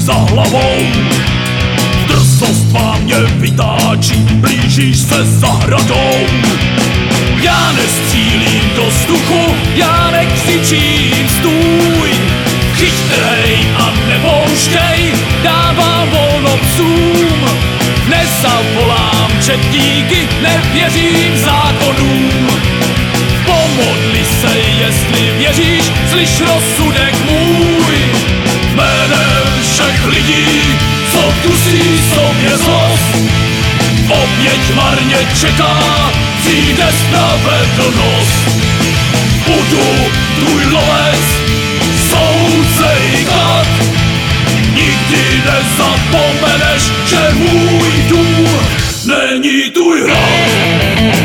za hlavou. Drzost vám mě vytáčí, blížíš se za hradou. Já nestřílím do vzduchu, já nekřičím stůj. Chytrej a nepouštěj, dávám volno psům. Nezavolám četníky, nevěřím zákonům. Pomodli se, jestli věříš, slyš rozsudek můj. Jménem všech lidí, co kusí sobě zlost, oběť marně čeká, přijde spravedlnost. Budu tvůj lovec, soudce i kat, nikdy nezapomeneš, že můj dům není tvůj hrad.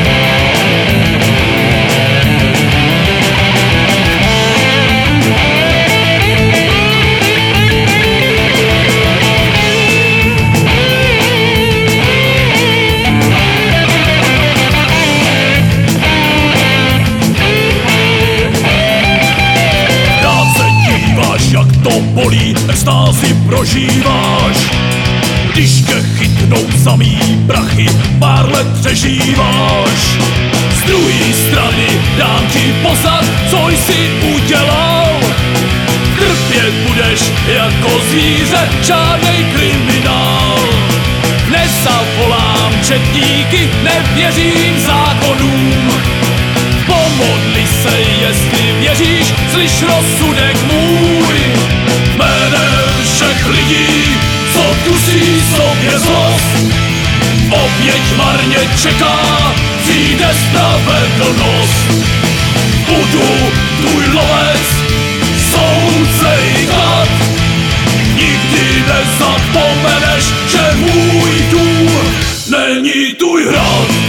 Jak to bolí, extázi prožíváš. Když tě chytnou samý prachy, pár let přežíváš. Z druhé strany dám ti poznat, co jsi udělal. Trpět budeš jako zvíře, žádnej kriminál. Nezavolám četníky, nevěřím zákonům. Pomodli se, jestli věříš, slyš rozsudek můj. Jménem všech lidí, co kusí sobě zlost, oběť marně čeká, přijde spravedlnost. Budu tvůj lovec, soudce i kat, nikdy nezapomeneš, že můj dům není tvůj hrad.